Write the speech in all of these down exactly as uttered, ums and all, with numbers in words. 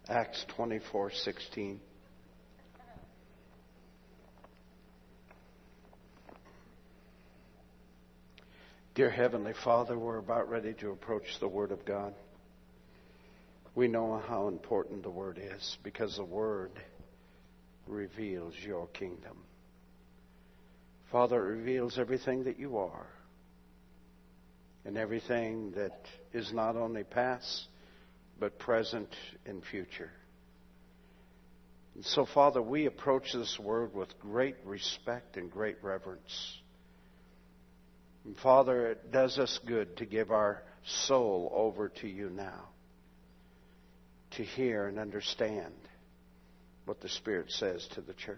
Acts twenty-four sixteen. Dear Heavenly Father, we're about ready to approach the Word of God. We know how important the Word is because the Word reveals your kingdom. Father, it reveals everything that you are and everything that is not only past, but present and future. And so, Father, we approach this Word with great respect and great reverence. And Father, it does us good to give our soul over to you now, to hear and understand what the Spirit says to the church.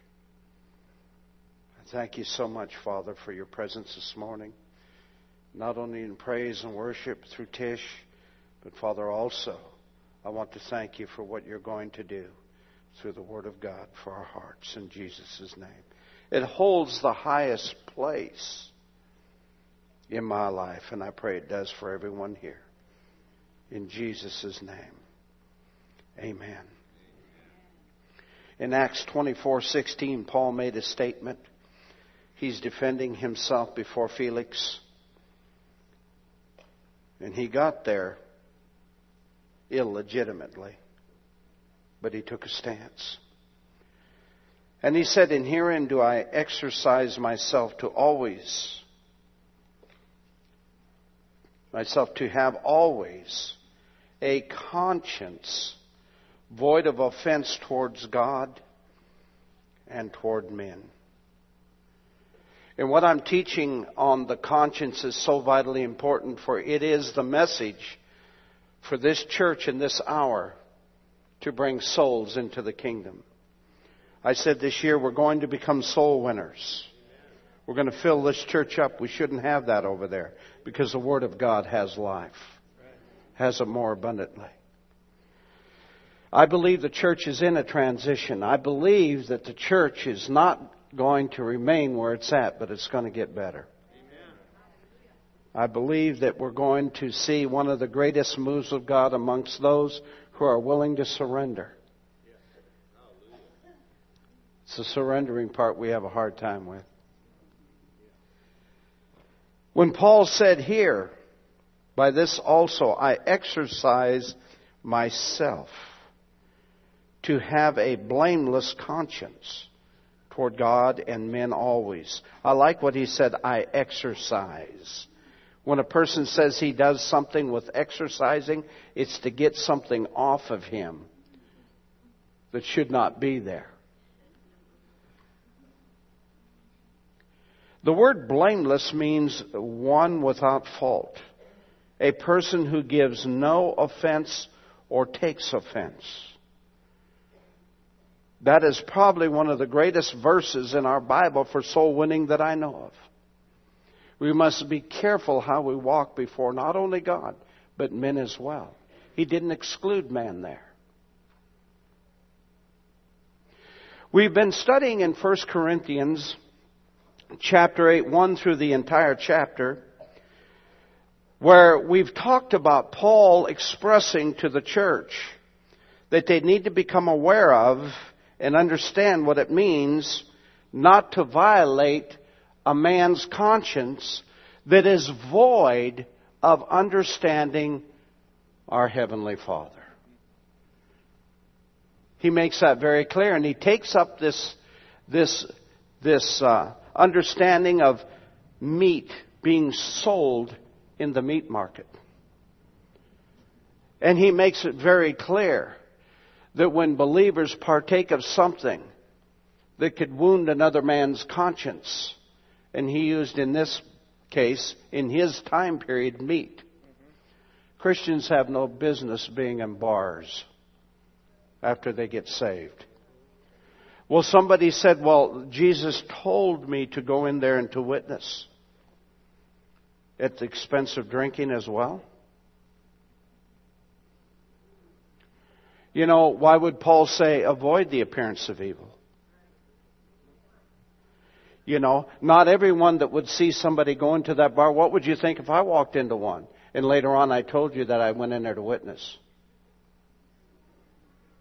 I thank you so much, Father, for your presence this morning, not only in praise and worship through Tish, but Father, also, I want to thank you for what you're going to do through the Word of God for our hearts in Jesus' name. It holds the highest place in my life, and I pray it does for everyone here. In Jesus' name, amen. In Acts twenty-four sixteen, Paul made a statement. He's defending himself before Felix. And he got there illegitimately, but he took a stance. And he said, "And herein do I exercise myself to always, myself to have always a conscience void of offense towards God and toward men." And what I'm teaching on the conscience is so vitally important, for it is the message for this church in this hour to bring souls into the kingdom. I said this year we're going to become soul winners. We're going to fill this church up. We shouldn't have that over there because the Word of God has life, has it more abundantly. I believe the church is in a transition. I believe that the church is not going to remain where it's at, but it's going to get better. Amen. I believe that we're going to see one of the greatest moves of God amongst those who are willing to surrender. It's the surrendering part we have a hard time with. When Paul said here, "By this also I exercise myself to have a blameless conscience toward God and men always." I like what he said, "I exercise." When a person says he does something with exercising, it's to get something off of him that should not be there. The word blameless means one without fault. A person who gives no offense or takes offense. That is probably one of the greatest verses in our Bible for soul winning that I know of. We must be careful how we walk before not only God, but men as well. He didn't exclude man there. We've been studying in First Corinthians chapter eight, one through the entire chapter, where we've talked about Paul expressing to the church that they need to become aware of and understand what it means not to violate a man's conscience that is void of understanding our Heavenly Father. He makes that very clear, and he takes up this this this uh, understanding of meat being sold in the meat market. And he makes it very clear that when believers partake of something that could wound another man's conscience, and he used in this case, in his time period, meat. Christians have no business being in bars after they get saved. Well, somebody said, well, Jesus told me to go in there and to witness at the expense of drinking as well. You know, why would Paul say, avoid the appearance of evil? You know, not everyone that would see somebody go into that bar, what would you think if I walked into one? And later on I told you that I went in there to witness.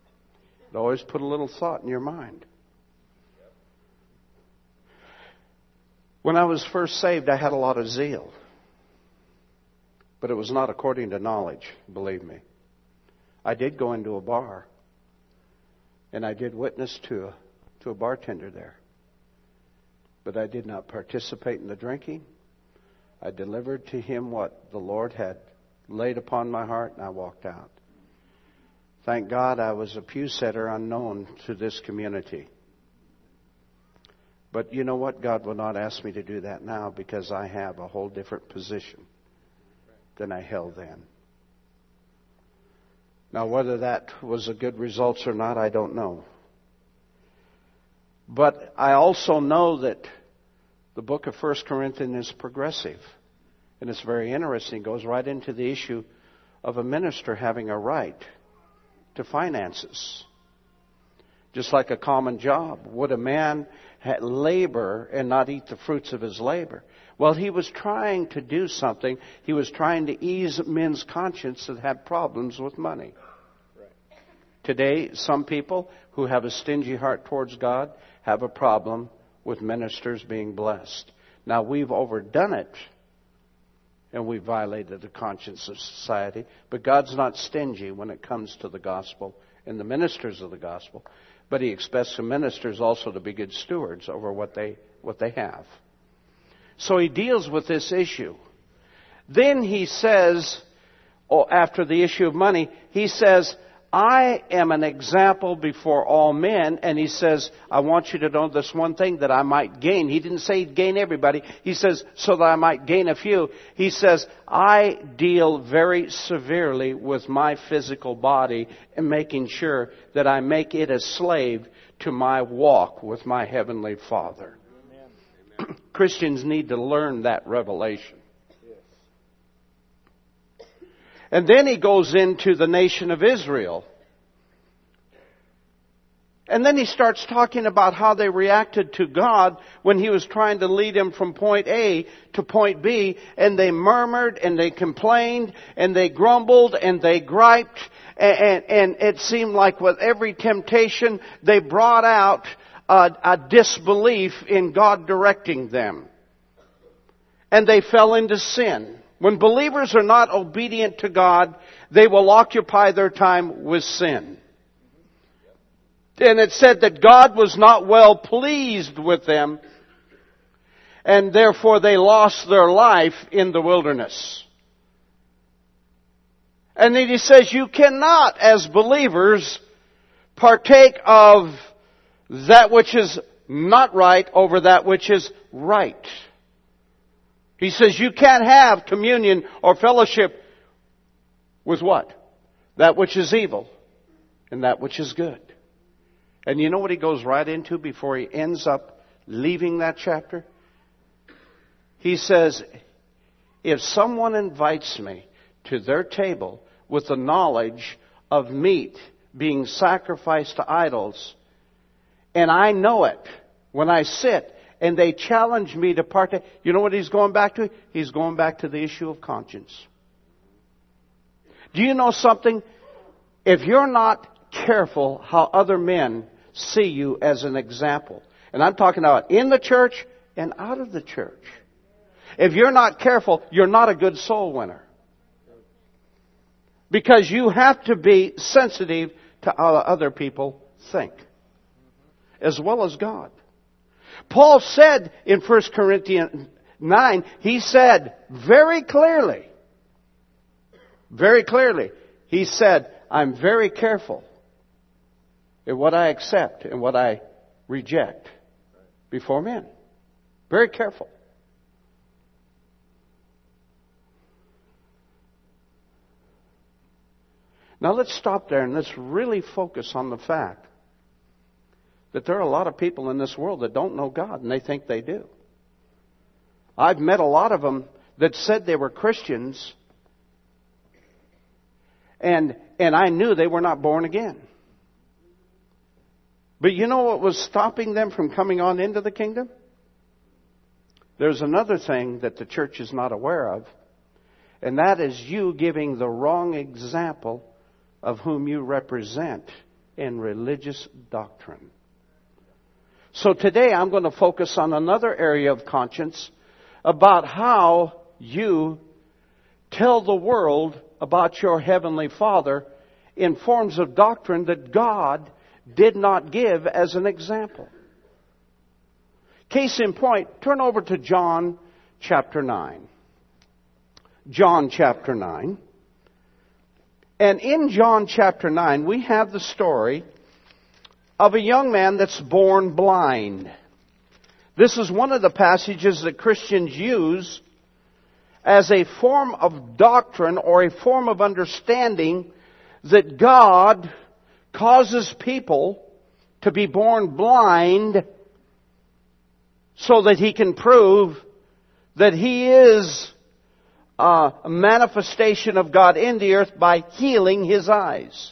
Always put a little thought in your mind. When I was first saved, I had a lot of zeal. But it was not according to knowledge, believe me. I did go into a bar. And I did witness to a, to a bartender there. But I did not participate in the drinking. I delivered to him what the Lord had laid upon my heart, and I walked out. Thank God I was a pew setter unknown to this community. But you know what? God will not ask me to do that now because I have a whole different position than I held then. Now, whether that was a good result or not, I don't know. But I also know that the book of First Corinthians is progressive. And it's very interesting. It goes right into the issue of a minister having a right to finances. Just like a common job. Would a man labor and not eat the fruits of his labor? Well, he was trying to do something. He was trying to ease men's conscience that had problems with money. Today, some people who have a stingy heart towards God have a problem with ministers being blessed. Now, we've overdone it, and we've violated the conscience of society. But God's not stingy when it comes to the gospel and the ministers of the gospel. But He expects the ministers also to be good stewards over what they what they have. So He deals with this issue. Then He says, oh, after the issue of money, He says, I am an example before all men. And He says, I want you to know this one thing that I might gain. He didn't say He'd gain everybody. He says, so that I might gain a few. He says, I deal very severely with my physical body and making sure that I make it a slave to my walk with my Heavenly Father. Amen. Christians need to learn that revelation. And then he goes into the nation of Israel. And then he starts talking about how they reacted to God when He was trying to lead them from point A to point B. And they murmured and they complained and they grumbled and they griped. And, and, and it seemed like with every temptation they brought out a, a disbelief in God directing them. And they fell into sin. When believers are not obedient to God, they will occupy their time with sin. And it said that God was not well pleased with them, and therefore they lost their life in the wilderness. And then He says, you cannot, as believers, partake of that which is not right over that which is right. He says you can't have communion or fellowship with what? That which is evil and that which is good. And you know what he goes right into before he ends up leaving that chapter? He says, if someone invites me to their table with the knowledge of meat being sacrificed to idols, and I know it when I sit, and they challenge me to partake. You know what he's going back to? He's going back to the issue of conscience. Do you know something? If you're not careful how other men see you as an example, and I'm talking about in the church and out of the church. If you're not careful, you're not a good soul winner. Because you have to be sensitive to how other people think, as well as God. Paul said in First Corinthians nine, he said very clearly, very clearly, he said, I'm very careful in what I accept and what I reject before men. Very careful. Now let's stop there and let's really focus on the fact that there are a lot of people in this world that don't know God, and they think they do. I've met a lot of them that said they were Christians, and and I knew they were not born again. But you know what was stopping them from coming on into the kingdom? There's another thing that the church is not aware of, and that is you giving the wrong example of whom you represent in religious doctrine. So today I'm going to focus on another area of conscience about how you tell the world about your Heavenly Father in forms of doctrine that God did not give as an example. Case in point, turn over to John chapter nine. John chapter nine. And in John chapter nine, we have the story of a young man that's born blind. This is one of the passages that Christians use as a form of doctrine or a form of understanding that God causes people to be born blind so that He can prove that He is a manifestation of God in the earth by healing his eyes.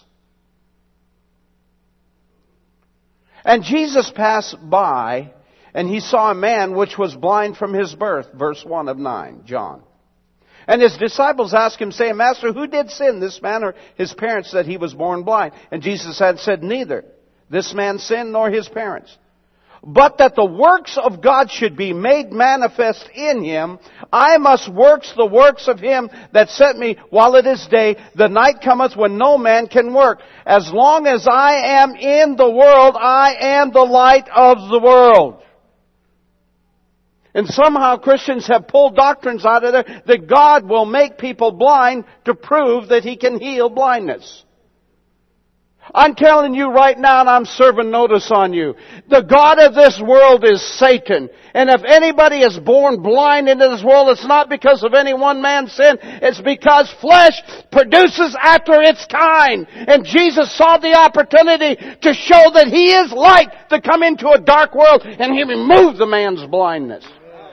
And Jesus passed by, and He saw a man which was blind from his birth. Verse one of nine, John. And His disciples asked Him, saying, Master, who did sin, this man or his parents, that he was born blind? And Jesus had said, neither this man sinned nor his parents, but that the works of God should be made manifest in him. I must work the works of Him that sent me while it is day. The night cometh when no man can work. As long as I am in the world, I am the light of the world. And somehow Christians have pulled doctrines out of there that God will make people blind to prove that He can heal blindness. I'm telling you right now, and I'm serving notice on you, the god of this world is Satan. And if anybody is born blind into this world, it's not because of any one man's sin. It's because flesh produces after its kind. And Jesus saw the opportunity to show that He is light to come into a dark world, and He removed the man's blindness.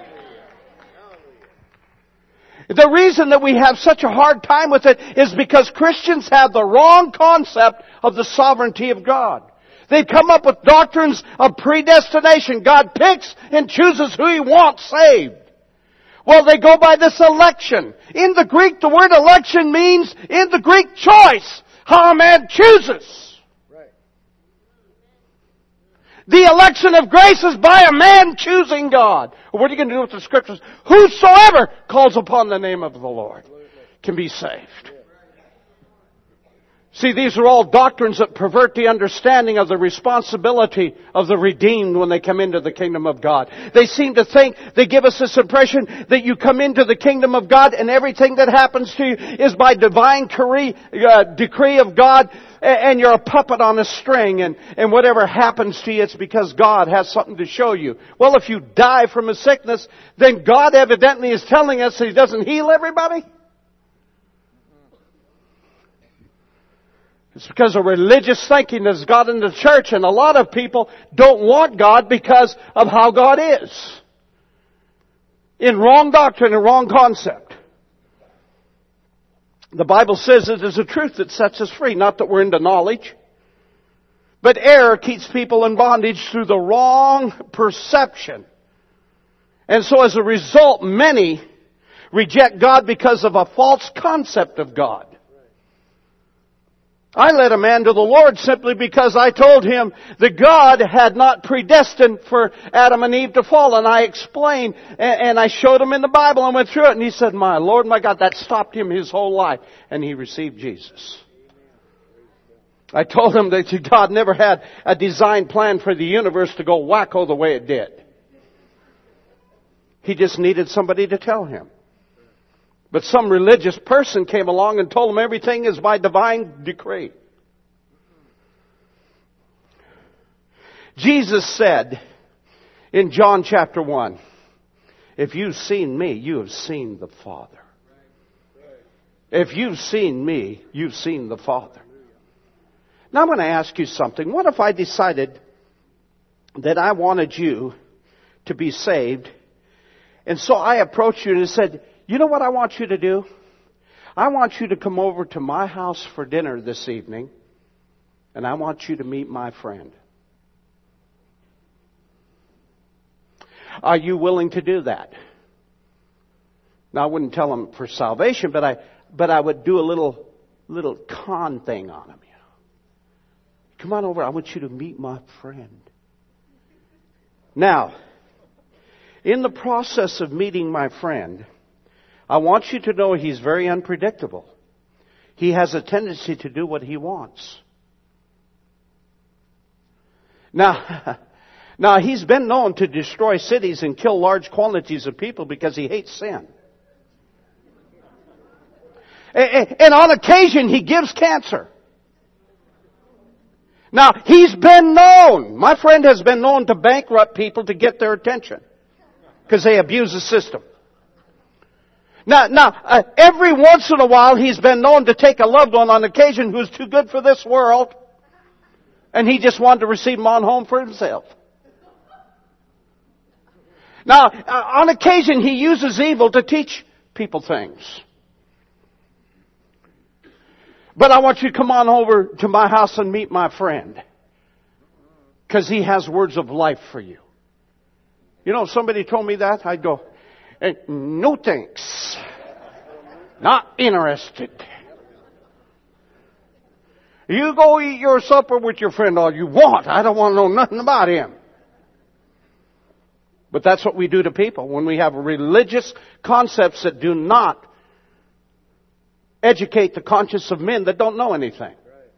The reason that we have such a hard time with it is because Christians have the wrong concept of the sovereignty of God. They come up with doctrines of predestination. God picks and chooses who He wants saved. Well, they go by this election. In the Greek, the word election means, in the Greek, choice. How a man chooses. The election of grace is by a man choosing God. What are you going to do with the Scriptures? Whosoever calls upon the name of the Lord can be saved. See, these are all doctrines that pervert the understanding of the responsibility of the redeemed when they come into the kingdom of God. They seem to think, they give us this impression that you come into the kingdom of God and everything that happens to you is by divine decree, uh, decree of God, and you're a puppet on a string, and, and whatever happens to you, it's because God has something to show you. Well, if you die from a sickness, then God evidently is telling us that He doesn't heal everybody. It's because of religious thinking that's got in the church, and a lot of people don't want God because of how God is. In wrong doctrine and wrong concept. The Bible says it is a truth that sets us free, not that we're into knowledge. But error keeps people in bondage through the wrong perception. And so as a result, many reject God because of a false concept of God. I led a man to the Lord simply because I told him that God had not predestined for Adam and Eve to fall. And I explained, and I showed him in the Bible and went through it. And he said, my Lord, my God, that stopped him his whole life. And he received Jesus. I told him that God never had a design plan for the universe to go wacko the way it did. He just needed somebody to tell him. But some religious person came along and told him everything is by divine decree. Jesus said in John chapter one, if you've seen me, you have seen the Father. If you've seen me, you've seen the Father. Now I'm going to ask you something. What if I decided that I wanted you to be saved, and so I approached you and said, you know what I want you to do? I want you to come over to my house for dinner this evening, and I want you to meet my friend. Are you willing to do that? Now, I wouldn't tell him for salvation, but I, but I would do a little, little con thing on him. You know? Come on over. I want you to meet my friend. Now, in the process of meeting my friend, I want you to know he's very unpredictable. He has a tendency to do what he wants. Now, now he's been known to destroy cities and kill large quantities of people because he hates sin. And on occasion, he gives cancer. Now, he's been known, my friend has been known to bankrupt people to get their attention because they abuse the system. Now, now uh, every once in a while, he's been known to take a loved one on occasion who's too good for this world, and he just wanted to receive him on home for himself. Now, uh, on occasion, he uses evil to teach people things. But I want you to come on over to my house and meet my friend. Because he has words of life for you. You know, if somebody told me that, I'd go, no thanks. Not interested. You go eat your supper with your friend all you want. I don't want to know nothing about him. But that's what we do to people when we have religious concepts that do not educate the conscience of men that don't know anything.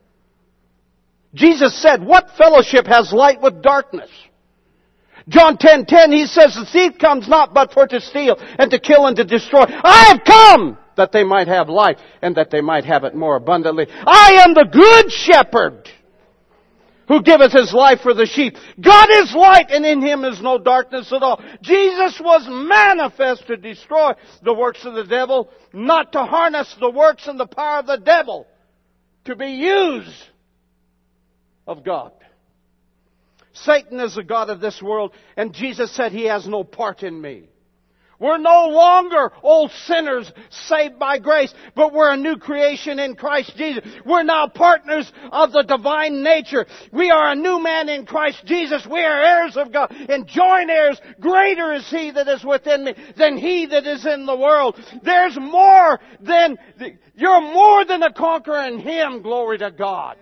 Jesus said, what fellowship has light with darkness? John ten ten, he says, the thief comes not but for to steal and to kill and to destroy. I have come that they might have life and that they might have it more abundantly. I am the good shepherd who giveth his life for the sheep. God is light, and in him is no darkness at all. Jesus was manifest to destroy the works of the devil, not to harness the works and the power of the devil, to be used of God. Satan is the god of this world, and Jesus said he has no part in me. We're no longer old sinners saved by grace, but we're a new creation in Christ Jesus. We're now partners of the divine nature. We are a new man in Christ Jesus. We are heirs of God and joint heirs. Greater is He that is within me than he that is in the world. There's more than, you're more than a conqueror in Him. Glory to God.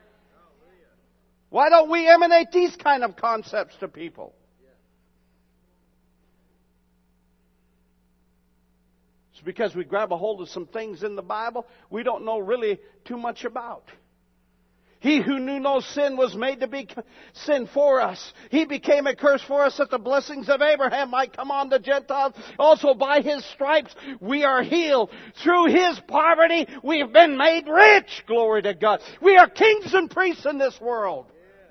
Why don't we emanate these kind of concepts to people? It's because we grab a hold of some things in the Bible we don't know really too much about. He who knew no sin was made to be sin for us. He became a curse for us that the blessings of Abraham might come on the Gentiles. Also by His stripes we are healed. Through His poverty we have been made rich. Glory to God. We are kings and priests in this world.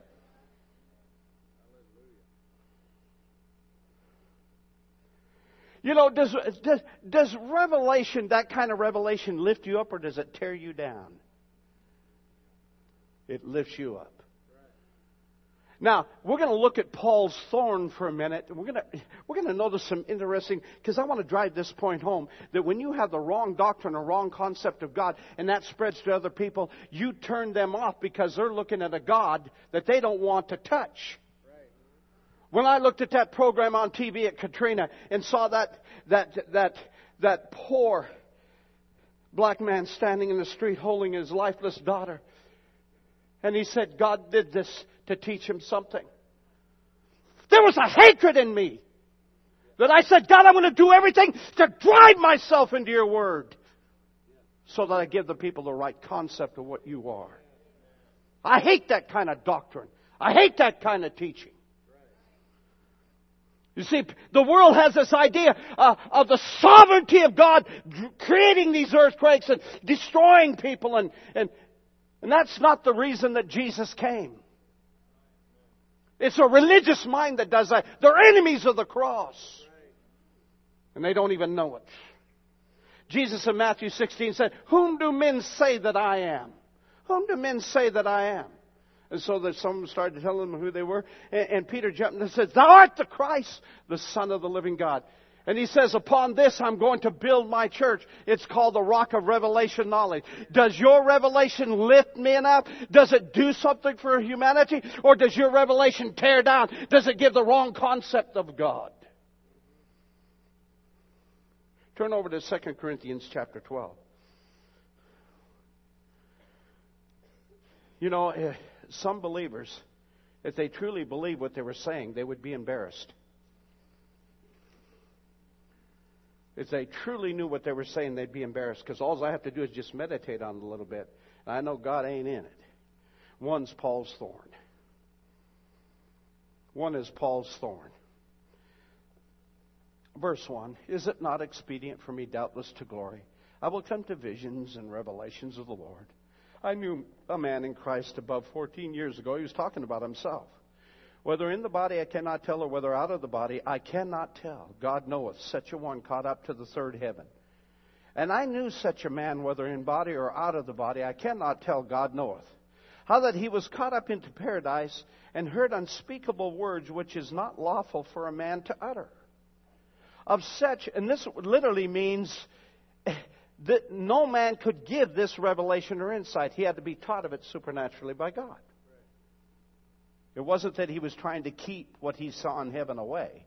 You know, does, does, does revelation, that kind of revelation, lift you up or does it tear you down? It lifts you up. Now, we're going to look at Paul's thorn for a minute. We're going to, we're going to notice some interesting, because I want to drive this point home, that when you have the wrong doctrine or wrong concept of God, and that spreads to other people, you turn them off because they're looking at a God that they don't want to touch. When I looked at that program on T V at Katrina and saw that that that that poor black man standing in the street holding his lifeless daughter, and he said God did this to teach him something, there was a hatred in me that I said, God, I'm going to do everything to drive myself into your word so that I give the people the right concept of what you are. I hate that kind of doctrine. I hate that kind of teaching. You see, the world has this idea uh, of the sovereignty of God creating these earthquakes and destroying people. And, and, and that's not the reason that Jesus came. It's a religious mind that does that. They're enemies of the cross. And they don't even know it. Jesus in Matthew sixteen said, whom do men say that I am? Whom do men say that I am? And so that someone started telling them who they were. And, and Peter jumped in and said, thou art the Christ, the Son of the living God. And he says, upon this I'm going to build my church. It's called the Rock of Revelation Knowledge. Does your revelation lift men up? Does it do something for humanity? Or does your revelation tear down? Does it give the wrong concept of God? Turn over to Second Corinthians chapter twelve. You know, some believers, if they truly believed what they were saying, they would be embarrassed. If they truly knew what they were saying, they'd be embarrassed, because all I have to do is just meditate on it a little bit. And I know God ain't in it. One's Paul's thorn. One is Paul's thorn. Verse one, is it not expedient for me doubtless to glory? I will come to visions and revelations of the Lord. I knew a man in Christ above fourteen years ago. He was talking about himself. Whether in the body I cannot tell, or whether out of the body I cannot tell. God knoweth, such a one caught up to the third heaven. And I knew such a man, whether in body or out of the body, I cannot tell, God knoweth. How that he was caught up into paradise, and heard unspeakable words which is not lawful for a man to utter. Of such, and this literally means that no man could give this revelation or insight. He had to be taught of it supernaturally by God. It wasn't that he was trying to keep what he saw in heaven away.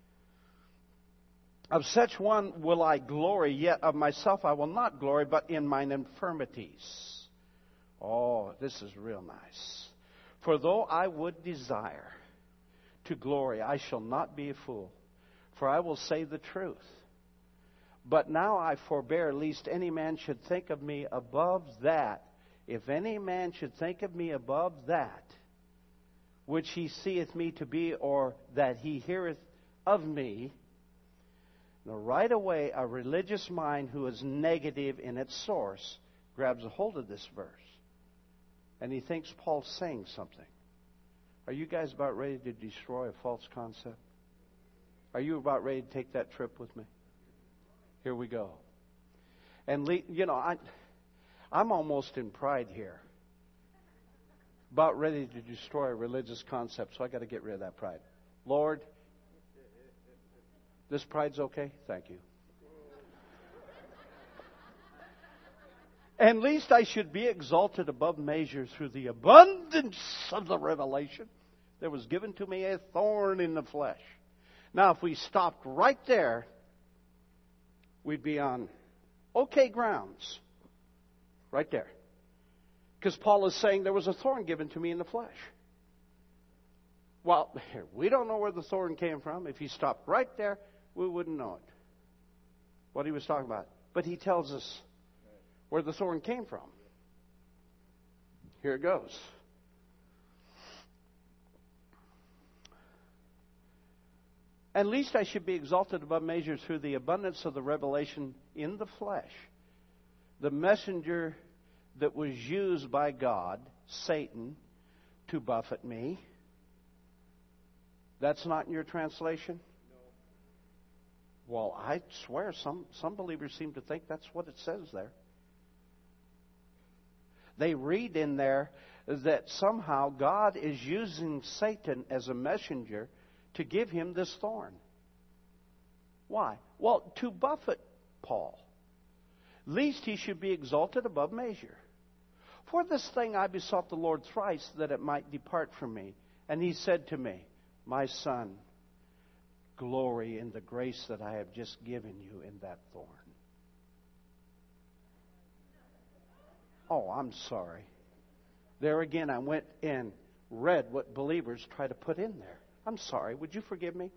Of such one will I glory, yet of myself I will not glory, but in mine infirmities. Oh, this is real nice. For though I would desire to glory, I shall not be a fool, for I will say the truth. But now I forbear, lest any man should think of me above that. If any man should think of me above that, which he seeth me to be, or that he heareth of me. Now, right away, a religious mind who is negative in its source grabs a hold of this verse. And he thinks Paul's saying something. Are you guys about ready to destroy a false concept? Are you about ready to take that trip with me? Here we go. And, you know, I, I'm almost in pride here. About ready to destroy a religious concept, so I got to get rid of that pride. Lord, this pride's okay? Thank you. And least I should be exalted above measure through the abundance of the revelation. There was given to me a thorn in the flesh. Now, if we stopped right there, we'd be on okay grounds. Right there. Because Paul is saying there was a thorn given to me in the flesh. Well, we don't know where the thorn came from. If he stopped right there, we wouldn't know it. What he was talking about. But he tells us where the thorn came from. Here it goes. And least I should be exalted above measure through the abundance of the revelation in the flesh. The messenger that was used by God, Satan, to buffet me. That's not in your translation? No. Well, I swear some, some believers seem to think that's what it says there. They read in there that somehow God is using Satan as a messenger to give him this thorn. Why? Well, to buffet Paul. Lest he should be exalted above measure. For this thing I besought the Lord thrice, that it might depart from me. And he said to me, my son, glory in the grace that I have just given you in that thorn. Oh, I'm sorry. There again, I went and read what believers try to put in there. I'm sorry. Would you forgive me?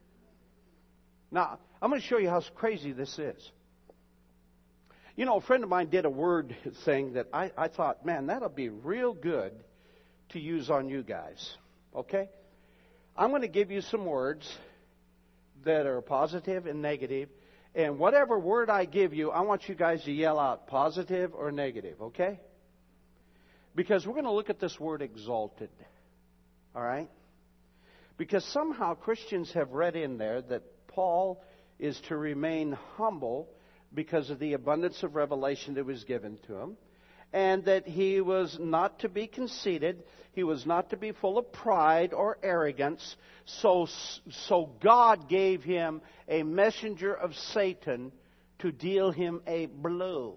Now, I'm going to show you how crazy this is. You know, a friend of mine did a word thing that I, I thought, man, that'll be real good to use on you guys. Okay? I'm going to give you some words that are positive and negative. And whatever word I give you, I want you guys to yell out positive or negative. Okay? Because we're going to look at this word exalted. All right? Because somehow Christians have read in there that Paul is to remain humble because of the abundance of revelation that was given to him, and that he was not to be conceited, he was not to be full of pride or arrogance, so, so God gave him a messenger of Satan to deal him a blow,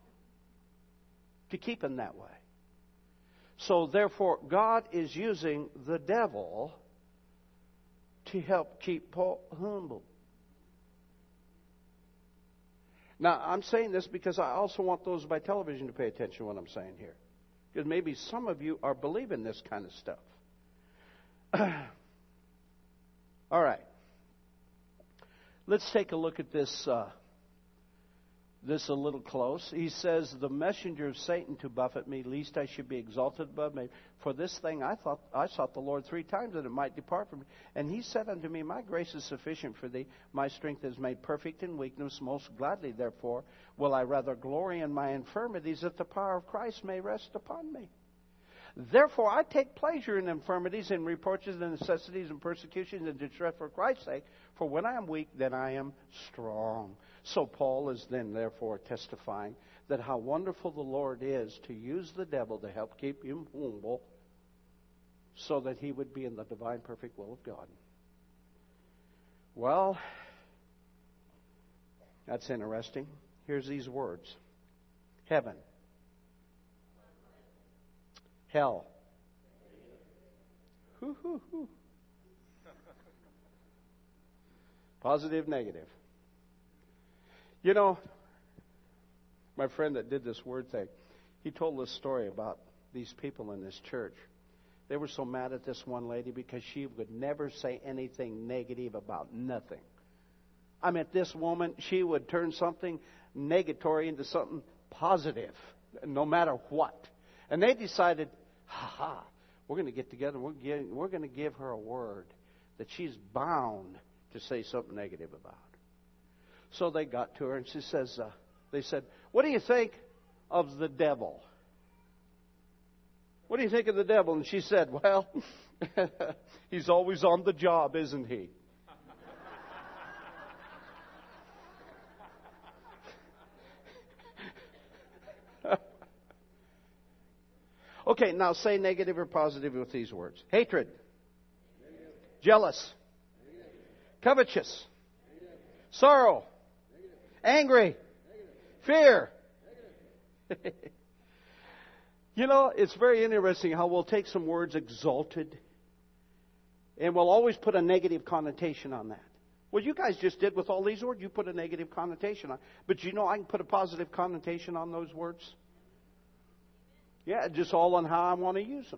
to keep him that way. So therefore, God is using the devil to help keep Paul humble. Now, I'm saying this because I also want those by television to pay attention to what I'm saying here. Because maybe some of you are believing this kind of stuff. All right. Let's take a look at this uh, this a little close. He says, the messenger of Satan to buffet me, lest I should be exalted above me. For this thing I thought I sought the Lord three times, that it might depart from me. And he said unto me, my grace is sufficient for thee. My strength is made perfect in weakness. Most gladly, therefore, will I rather glory in my infirmities, that the power of Christ may rest upon me. Therefore, I take pleasure in infirmities, in reproaches, and necessities, and persecutions, and distress for Christ's sake. For when I am weak, then I am strong. So Paul is then, therefore, testifying that how wonderful the Lord is to use the devil to help keep him humble, so that he would be in the divine, perfect will of God. Well, that's interesting. Here's these words: heaven, hell. Hoo, hoo, hoo. Positive, negative. You know, my friend that did this word thing, he told this story about these people in this church. They were so mad at this one lady because she would never say anything negative about nothing. I mean, this woman, she would turn something negatory into something positive, no matter what. And they decided, ha ha, we're going to get together and we're, getting, we're going to give her a word that she's bound to say something negative about. So they got to her and she says, uh, they said, what do you think of the devil? What do you think of the devil? And she said, well, he's always on the job, isn't he? Okay, now say negative or positive with these words. Hatred. Negative. Jealous. Negative. Covetous. Negative. Sorrow. Negative. Angry. Negative. Fear. Negative. You know, it's very interesting how we'll take some words, exalted, and we'll always put a negative connotation on that. Well, you guys just did with all these words. You put a negative connotation on. But you know I can put a positive connotation on those words? Yeah, just all on how I want to use them.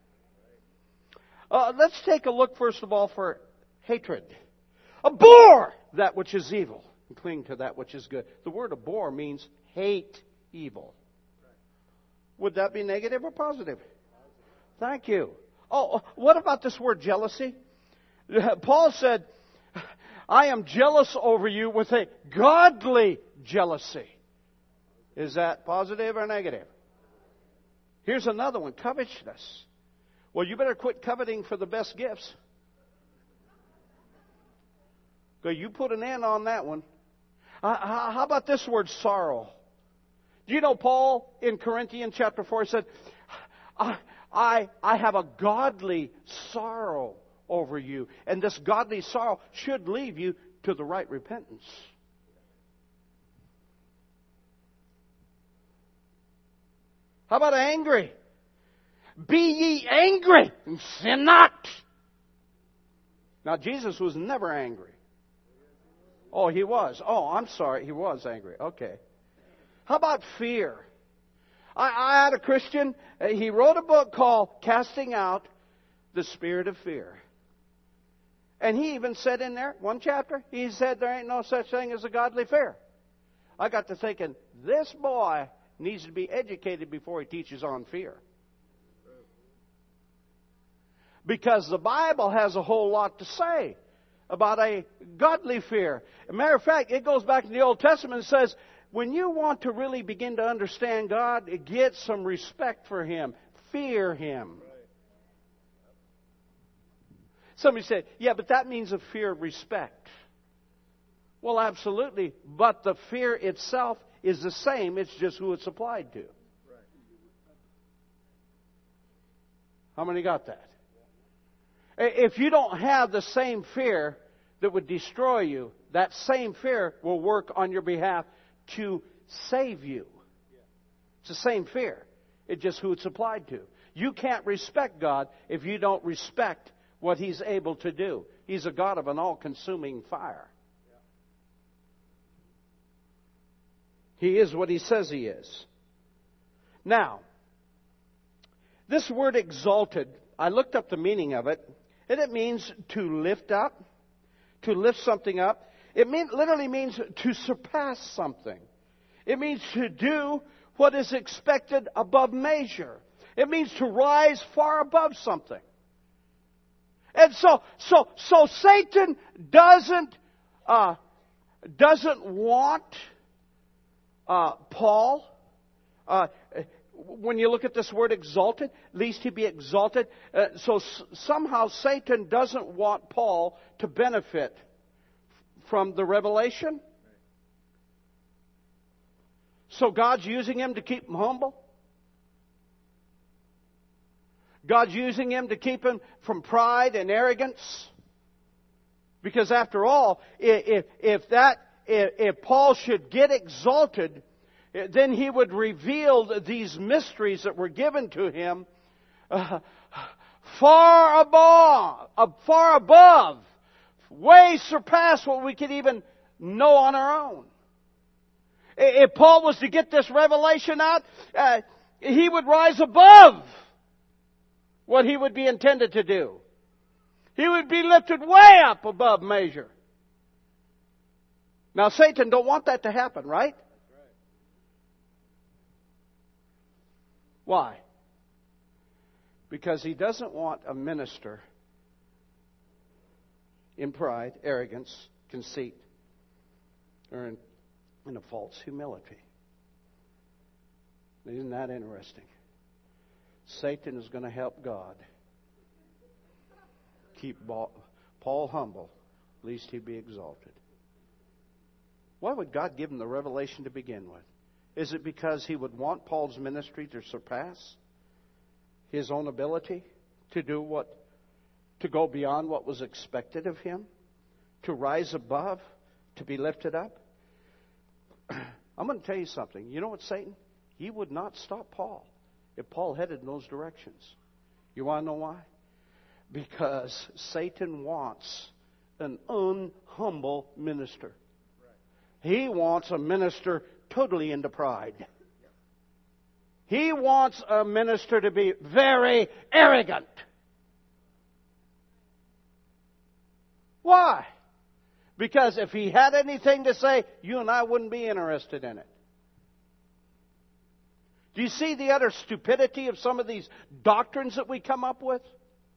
Uh, let's take a look, first of all, for hatred. Abhor that which is evil and cling to that which is good. The word abhor means hate evil. Would that be negative or positive? Thank you. Oh, what about this word jealousy? Paul said, I am jealous over you with a godly jealousy. Is that positive or negative? Here's another one, covetousness. Well, you better quit coveting for the best gifts. Go, you put an end on that one. Uh, how about this word, sorrow? Do you know Paul in Corinthians chapter four said, I, I, I have a godly sorrow over you. And this godly sorrow should lead you to the right repentance. How about angry? Be ye angry and sin not. Now, Jesus was never angry. Oh, he was. Oh, I'm sorry. He was angry. Okay. How about fear? I, I had a Christian. He wrote a book called Casting Out the Spirit of Fear. And he even said in there, one chapter, he said there ain't no such thing as a godly fear. I got to thinking, this boy needs to be educated before he teaches on fear. Because the Bible has a whole lot to say about a godly fear. As a matter of fact, it goes back to the Old Testament and says, when you want to really begin to understand God, get some respect for Him. Fear Him. Somebody said, yeah, but that means a fear of respect. Well, absolutely. But the fear itself is the same. It's just who it's applied to. How many got that? If you don't have the same fear that would destroy you, that same fear will work on your behalf to save you. It's the same fear. It's just who it's applied to. You can't respect God if you don't respect what He's able to do. He's a God of an all-consuming fire. He is what He says He is. Now, This word exalted, I looked up the meaning of it, and it means to lift up, to lift something up. It mean, literally means to surpass something. It means to do what is expected above measure. It means to rise far above something. And so, so, so Satan doesn't uh, doesn't want uh, Paul. Uh, when you look at this word exalted, lest he be exalted. Uh, so s- somehow Satan doesn't want Paul to benefit from the revelation. So God's using him to keep him humble. God's using him to keep him from pride and arrogance. Because after all, if, if that if, if Paul should get exalted, then he would reveal these mysteries that were given to him uh, far above, uh, far above, way surpass what we could even know on our own. If Paul was to get this revelation out, uh, he would rise above what he would be intended to do. He would be lifted way up above measure. Now, Satan don't want that to happen, right? Why? Because he doesn't want a minister in pride, arrogance, conceit, or in, in a false humility. Isn't that interesting? Satan is going to help God keep Paul humble, lest he be exalted. Why would God give him the revelation to begin with? Is it because he would want Paul's ministry to surpass his own ability to do what, to go beyond what was expected of him, to rise above, to be lifted up? I'm going to tell you something. You know what, Satan? He would not stop Paul if Paul headed in those directions. You want to know why? Because Satan wants an unhumble minister. He wants a minister totally into pride. He wants a minister to be very arrogant. Why? Because if he had anything to say, you and I wouldn't be interested in it. Do you see the utter stupidity of some of these doctrines that we come up with?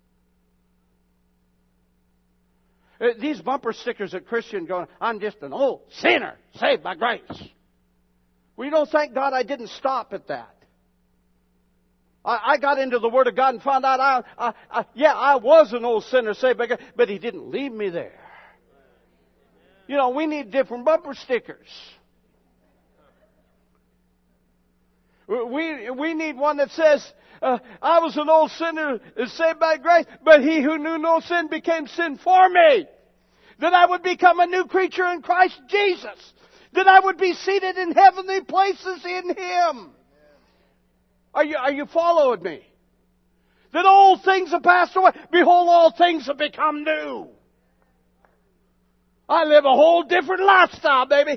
These bumper stickers at Christian going, I'm just an old sinner saved by grace. Well, you don't thank God I didn't stop at that. I, I got into the Word of God and found out, I, I, I, yeah, I was an old sinner saved by grace, but He didn't leave me there. You know, we need different bumper stickers. We, we need one that says, uh, I was an old sinner saved by grace, but He who knew no sin became sin for me. That I would become a new creature in Christ Jesus. That I would be seated in heavenly places in Him. Are you, are you following me? That old things have passed away. Behold, all things have become new. I live a whole different lifestyle, baby.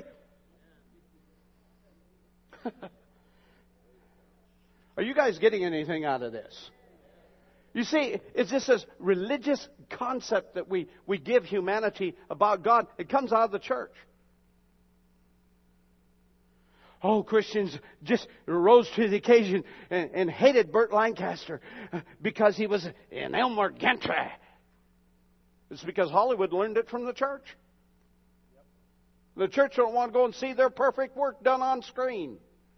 Are you guys getting anything out of this? You see, it's just this religious concept that we, we give humanity about God. It comes out of the church. Oh, Christians just rose to the occasion and, and hated Burt Lancaster because he was in Elmer Gantry. It's because Hollywood learned it from the church. The church don't want to go and see their perfect work done on screen.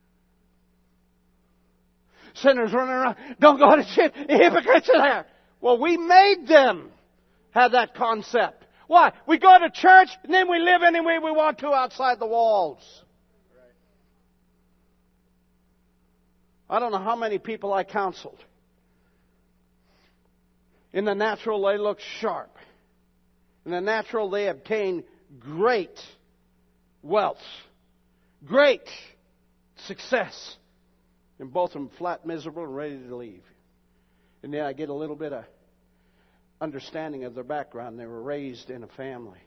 Sinners running around, don't go to church, hypocrites are there. Well, we made them have that concept. Why? We go to church and then we live any way we want to outside the walls. I don't know how many people I counseled. In the natural, they look sharp. In the natural, they obtain great wealth, great success. And both of them flat, miserable, and ready to leave. And then I get a little bit of understanding of their background. They were raised in a family.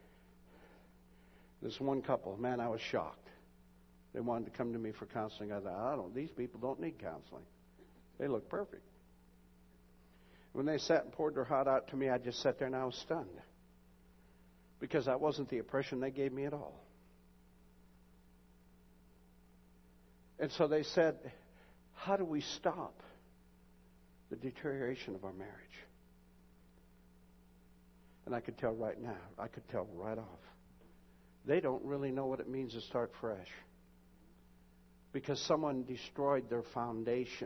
This one couple, man, I was shocked. They wanted to come to me for counseling. I thought, I don't, these people don't need counseling. They look perfect. When they sat and poured their heart out to me, I just sat there and I was stunned. Because that wasn't the impression they gave me at all. And so they said, how do we stop the deterioration of our marriage? And I could tell right now, I could tell right off. They don't really know what it means to start fresh. Because someone destroyed their foundation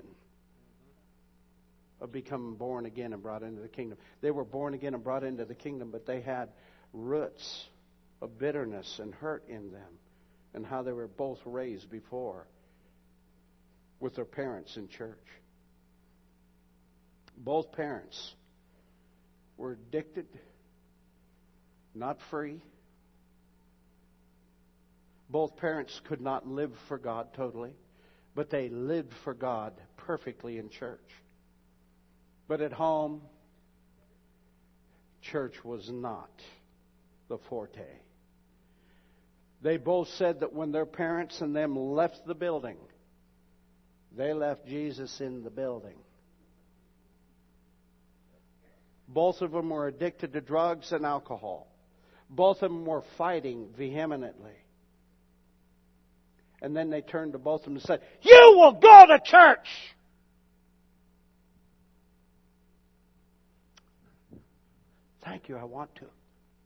of becoming born again and brought into the kingdom. They were born again and brought into the kingdom, but they had roots of bitterness and hurt in them, and how they were both raised before with their parents in church. Both parents were addicted, not free. Both parents could not live for God totally, but they lived for God perfectly in church. But at home, church was not the forte. They both said that when their parents and them left the building, they left Jesus in the building. Both of them were addicted to drugs and alcohol. Both of them were fighting vehemently. And then they turned to both of them and said, "You will go to church!" Thank you, I want to.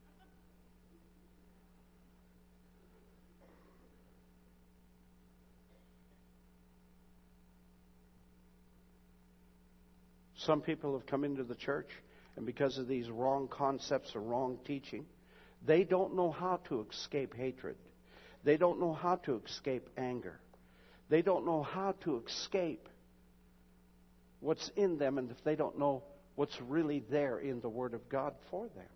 Some people have come into the church, and because of these wrong concepts or wrong teaching, they don't know how to escape hatred. They don't know how to escape anger. They don't know how to escape what's in them, and if they don't know what's really there in the Word of God for them.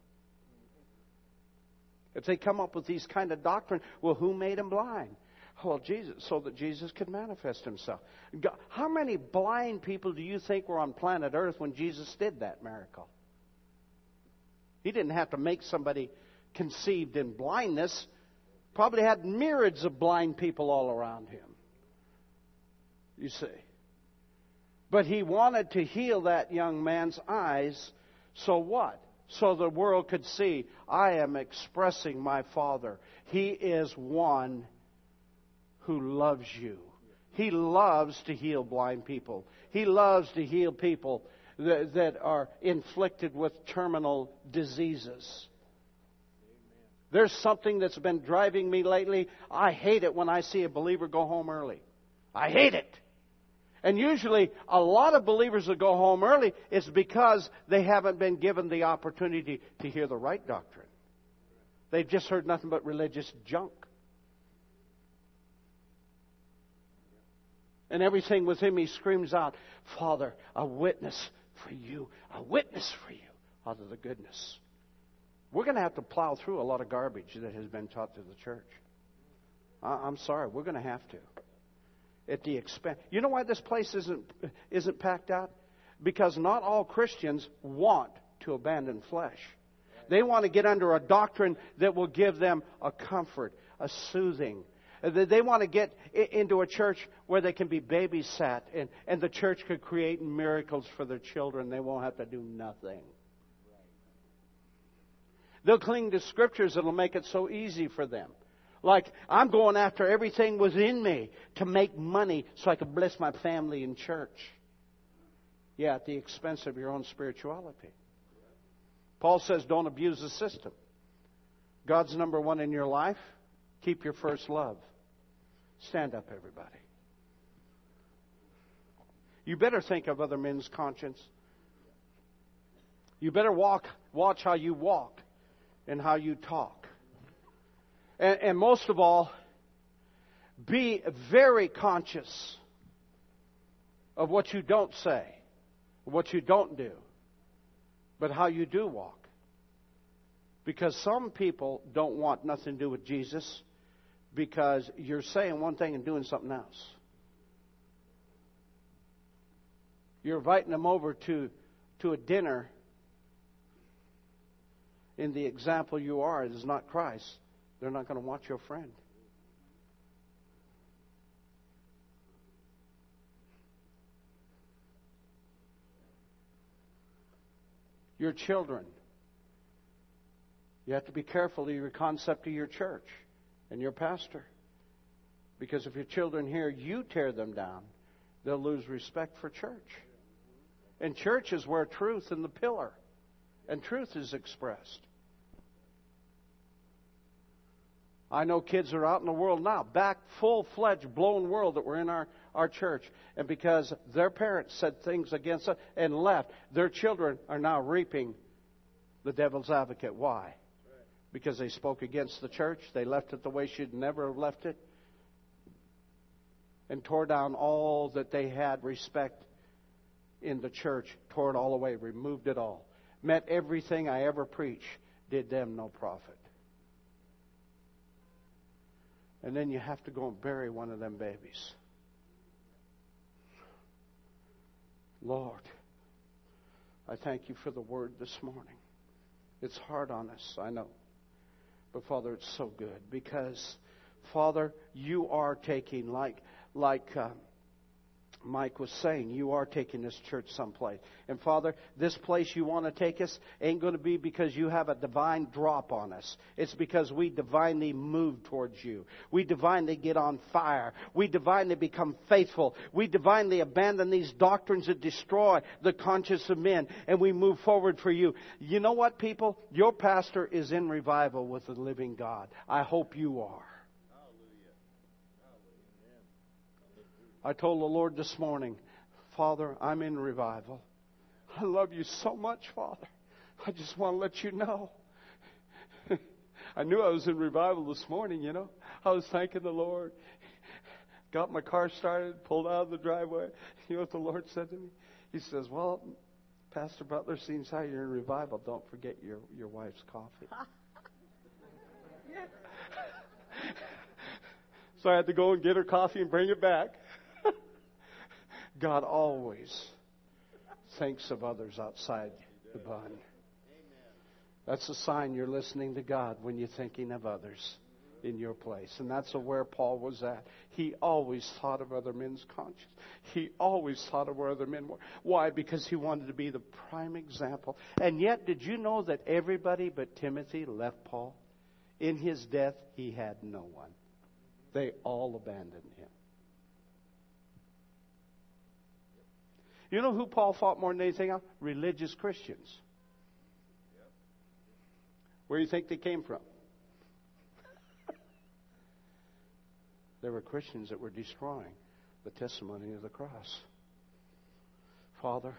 If they come up with these kind of doctrine, well, who made them blind? Well, Jesus, so that Jesus could manifest Himself. God, how many blind people do you think were on planet Earth when Jesus did that miracle? He didn't have to make somebody conceived in blindness. Probably had myriads of blind people all around Him. You see. But He wanted to heal that young man's eyes. So what? So the world could see, I am expressing my Father. He is one who loves you. He loves to heal blind people. He loves to heal people that, that are inflicted with terminal diseases. There's something that's been driving me lately. I hate it when I see a believer go home early. I hate it. And usually, a lot of believers that go home early is because they haven't been given the opportunity to hear the right doctrine. They've just heard nothing but religious junk. And everything with him, he screams out, "Father, a witness for you, a witness for you," out of the goodness. We're going to have to plow through a lot of garbage that has been taught to the church. I'm sorry, we're going to have to. At the expense. You know why this place isn't isn't packed out? Because not all Christians want to abandon flesh. They want to get under a doctrine that will give them a comfort, a soothing. They want to get into a church where they can be babysat and, and the church could create miracles for their children. They won't have to do nothing. They'll cling to scriptures that will make it so easy for them. Like, I'm going after everything within me to make money so I can bless my family in church. Yeah, at the expense of your own spirituality. Paul says don't abuse the system. God's number one in your life. Keep your first love. Stand up, everybody. You better think of other men's conscience. You better walk, watch how you walk and how you talk. And, and most of all, be very conscious of what you don't say, what you don't do, but how you do walk. Because some people don't want nothing to do with Jesus because you're saying one thing and doing something else. You're inviting them over to, to a dinner. In the example you are, it is not Christ. They're not going to want your friend. Your children. You have to be careful of your concept of your church and your pastor. Because if your children hear you tear them down, they'll lose respect for church. And church is where truth and the pillar and truth is expressed. I know kids are out in the world now, back full-fledged, blown world that were in our, our church. And because their parents said things against us and left, their children are now reaping the devil's advocate. Why? Because they spoke against the church. They left it the way she'd never have left it. And tore down all that they had respect in the church. Tore it all away, removed it all. Met everything I ever preached, did them no profit. And then you have to go and bury one of them babies. Lord, I thank you for the word this morning. It's hard on us, I know. But Father, it's so good because, Father, you are taking, like, like uh, Mike was saying, you are taking this church someplace. And Father, this place you want to take us ain't going to be because you have a divine drop on us. It's because we divinely move towards you. We divinely get on fire. We divinely become faithful. We divinely abandon these doctrines that destroy the conscience of men. And we move forward for you. You know what, people? Your pastor is in revival with the living God. I hope you are. I told the Lord this morning, Father, I'm in revival. I love you so much, Father. I just want to let you know. I knew I was in revival this morning, you know. I was thanking the Lord. Got my car started, pulled out of the driveway. You know what the Lord said to me? He says, well, Pastor Butler, seems how you're in revival. Don't forget your, your wife's coffee. So I had to go and get her coffee and bring it back. God always thinks of others outside the bun. That's a sign you're listening to God when you're thinking of others in your place. And that's where Paul was at. He always thought of other men's conscience. He always thought of where other men were. Why? Because he wanted to be the prime example. And yet, did you know that everybody but Timothy left Paul? In his death, he had no one. They all abandoned him. You know who Paul fought more than anything else? Religious Christians. Where do you think they came from? There were Christians that were destroying the testimony of the cross. Father,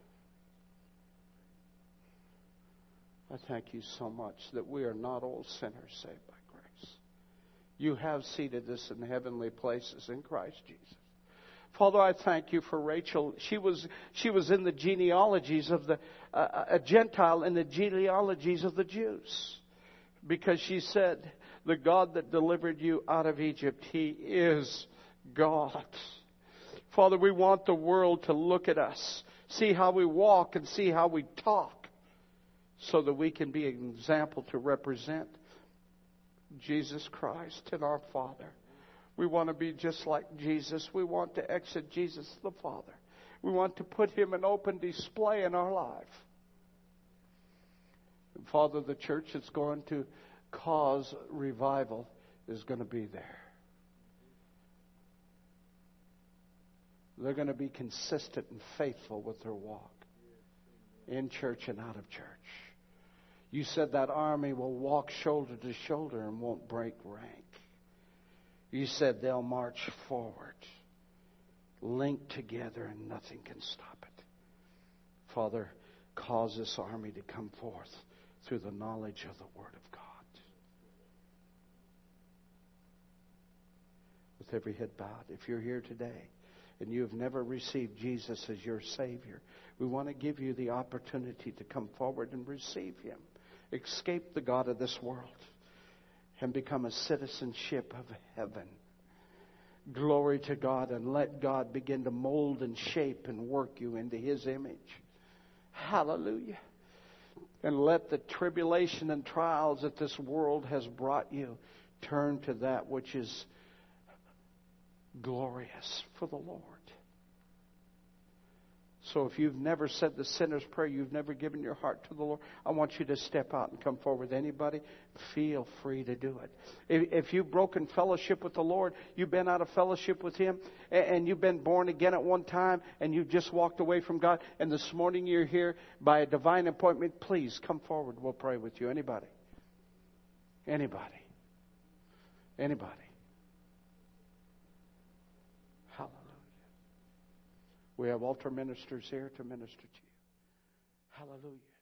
I thank you so much that we are not all sinners saved by grace. You have seated us in heavenly places in Christ Jesus. Father, I thank you for Rachel. She was she was in the genealogies of the uh, a Gentile in the genealogies of the Jews, because she said, "The God that delivered you out of Egypt, He is God." Father, we want the world to look at us, see how we walk and see how we talk, so that we can be an example to represent Jesus Christ and our Father. We want to be just like Jesus. We want to exit Jesus the Father. We want to put Him in open display in our life. And Father, the church that's going to cause revival is going to be there. They're going to be consistent and faithful with their walk in church and out of church. You said that army will walk shoulder to shoulder and won't break rank. You said they'll march forward, linked together, and nothing can stop it. Father, cause this army to come forth through the knowledge of the Word of God. With every head bowed, if you're here today and you have never received Jesus as your Savior, we want to give you the opportunity to come forward and receive Him. Escape the God of this world and become a citizenship of heaven. Glory to God, and let God begin to mold and shape and work you into His image. Hallelujah. And let the tribulation and trials that this world has brought you turn to that which is glorious for the Lord. So if you've never said the sinner's prayer, you've never given your heart to the Lord, I want you to step out and come forward. Anybody, feel free to do it. If, if you've broken fellowship with the Lord, you've been out of fellowship with Him, and, and you've been born again at one time, and you've just walked away from God, and this morning you're here by a divine appointment, please come forward. We'll pray with you. Anybody? Anybody? Anybody? Hallelujah. We have altar ministers here to minister to you. Hallelujah.